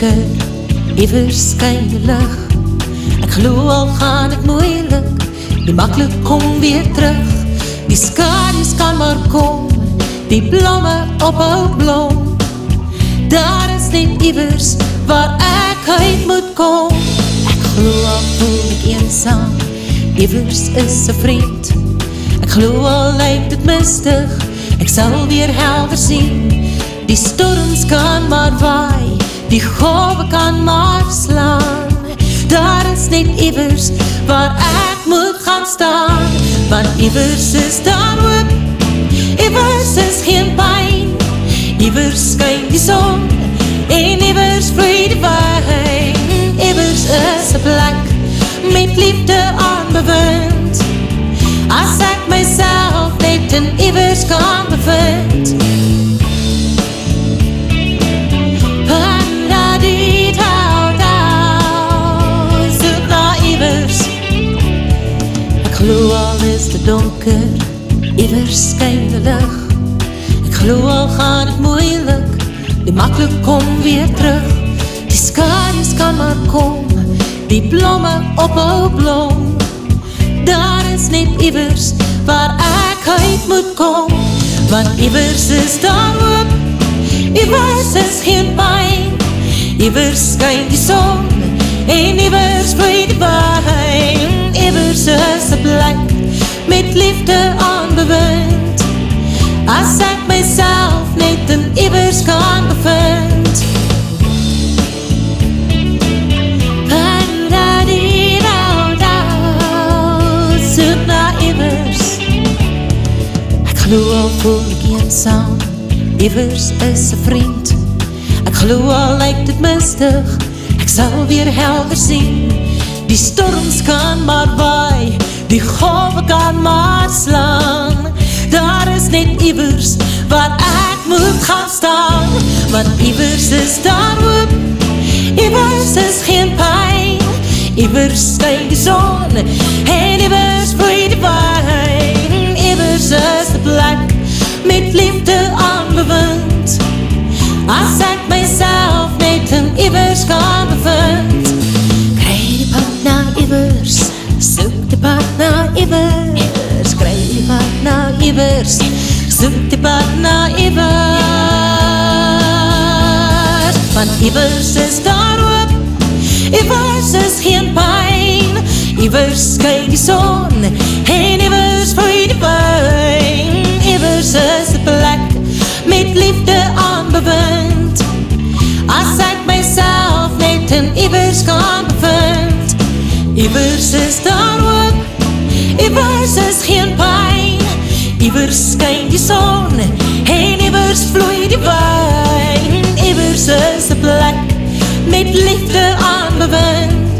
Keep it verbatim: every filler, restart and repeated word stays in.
donker, iewers skyn die lig. Ek glo al gaan het moeilik, die maklik kom weer terug. Die skadu's kan maar kom, die blomme ophou blom. Daar is net iewers waar ek uit moet kom. Ek glo al voel ek eensaam, iewers is 'n vriend. Ek glo al lyk dit mistig, ek sal weer helder sien. Die storms kan maar waai, die golwe kan maar slaan. Daar is net iewers waar ek moet gaan staan. Want iewers is daar hoop, iewers is geen pyn. Iewers skyn die son, en iewers vloei die wyn. Iewers is 'n plek met liefde aanbewind. As ek myself net in iewers kan bevind. Ek glo al is te donker, iewers skyn die lig. Ek glo al gaan het moeilik, die maklik kom weer terug. Die skadu's kan maar kom, die blomme ophou blom. Daar is net iewers waar ek uit moet kom. Want iewers is daar hoop, iewers is geen pyn. Iewers skyn die son, en iewers vloei die wyn. Iewers is 'n plek met liefde aanbewind. As ek myself net in iewers kan bevind. Soek na iewers. Ek glo al voel ek eensaam, iewers is 'n vriend. Ek glo al lyk dit mistig, ek sal weer helder sien. Die storms kan maar waai, die golwe kan maar slaan. Daar is net iewers waar ek moet gaan staan. Want iewers is daar hoop, iewers is geen pyn. Iewers skyn die son, en iewers vloei die wyn. Iewers is 'n plek met liefde aanbewind. As ek myself net in iewers kan bevind. Soek die pad na iewers, kry die pad na iewers, soek die pad na iewers. Want iewers is daar hoop, iewers is geen pyn. Iewers skyn die son, en iewers vloei die wyn. Iewers is 'n plek met liefde aanbewind. As ek myself net in iewers kan bevind. Iewers is daar hoop, iewers is geen pyn. Iewers skyn die son, en iewers vloei die wyn. Iewers is 'n plek met liefde aanbewind.